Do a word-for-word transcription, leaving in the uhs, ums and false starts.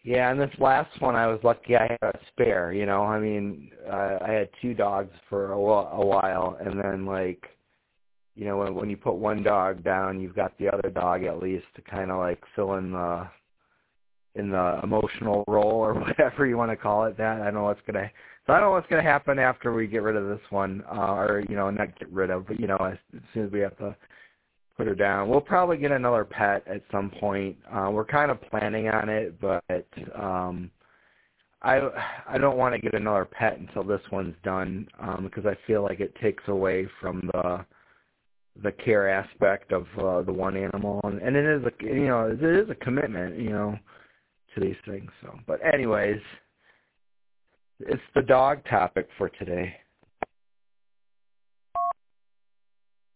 Yeah, and this last one, I was lucky I had a spare, you know. I mean, uh, I had two dogs for a, wh- a while, and then, like, you know, when, when you put one dog down, you've got the other dog at least to kind of, like, fill in the in the emotional role or whatever you want to call it. That I don't know what's gonna. So I don't know what's gonna happen after we get rid of this one, uh, or you know, not get rid of, but you know, as, as soon as we have to put her down, we'll probably get another pet at some point. Uh, we're kind of planning on it, but um, I I don't want to get another pet until this one's done um, because I feel like it takes away from the the care aspect of uh, the one animal, and, and it is a you know it is a commitment, you know. To these things. So, but anyways, it's the dog topic for today.